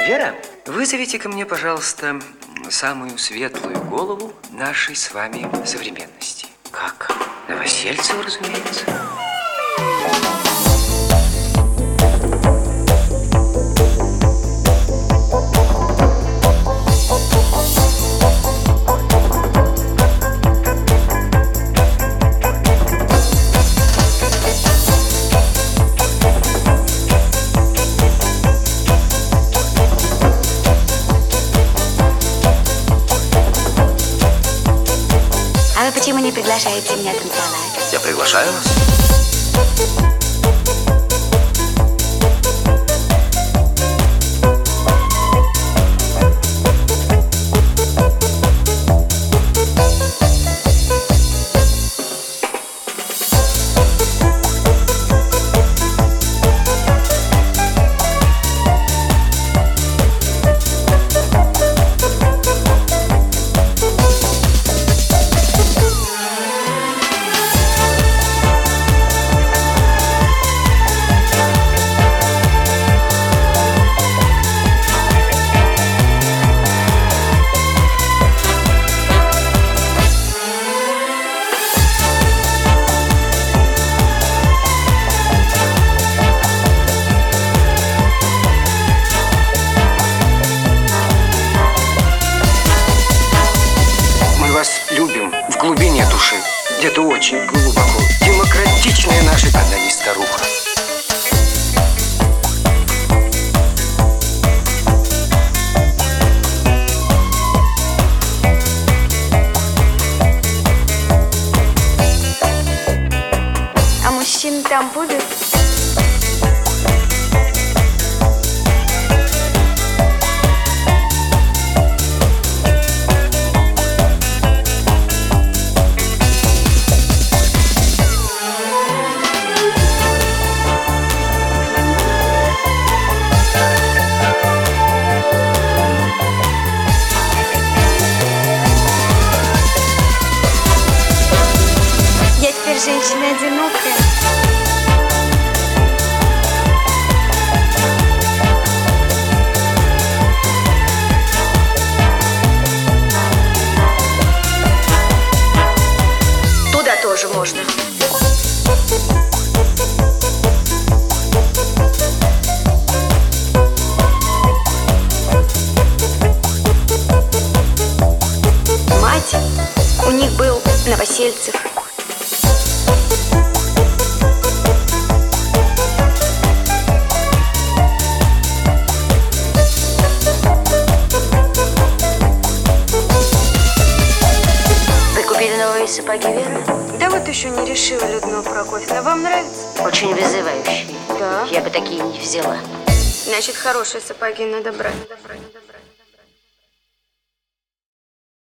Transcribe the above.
Вера, вызовите ко мне, пожалуйста, самую светлую голову нашей с вами современности. Как? Новосельцева, разумеется. А вы почему не приглашаете меня танцевать? Я приглашаю вас. Любим в глубине души, где-то очень глубоко. Демократичная наша, она не старуха. А мужчина там будет? Я теперь женщина одинокая. Туда тоже можно. Мать, у них был Новосельцев. Вы купили новые сапоги, Вера? Да вот еще не решила, Людмила Прокофьевна. Вам нравится? Очень вызывающие. Да. Я бы такие не взяла. Значит, хорошие сапоги надо брать.